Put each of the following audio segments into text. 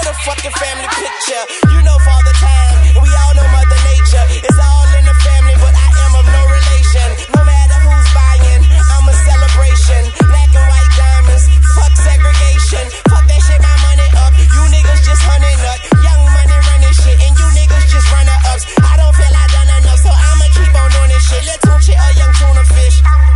a fucking family picture. You know Father Time, and we all know Mother Nature. It's all in the family, but I am of no relation. No matter who's buying, I'm a celebration. Black and white diamonds, fuck segregation. Fuck that shit, my money up. You niggas just hunting up. Young money running shit, and you niggas just runner ups. I don't feel I done enough, so I'ma keep on doing this shit. Let's tune shit a young tuna fish.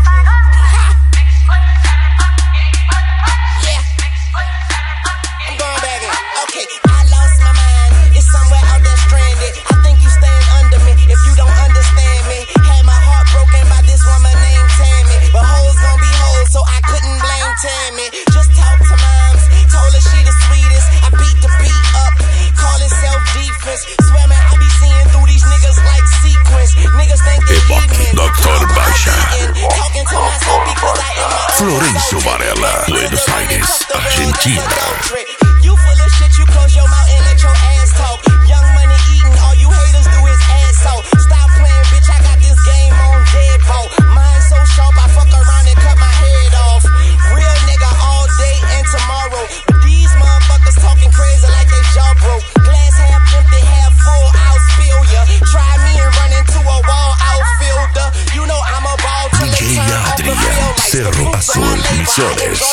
Florencio Varela, Buenos Aires, Argentina. You full of shit, you close your mouth and let your ass talk. Young money eating, all you haters do is ass talk. Stop playing, bitch, I got this game on deadbolt. Mine so sharp, I fuck around and cut my head off. Real nigga all day and tomorrow. But these motherfuckers talking crazy like they jaw broke. Glass half empty, half full, I'll spill ya. Try me and run into a wall, outfielder. You know I'm a ball till they turn off the field like Cerro Azul, Misiones.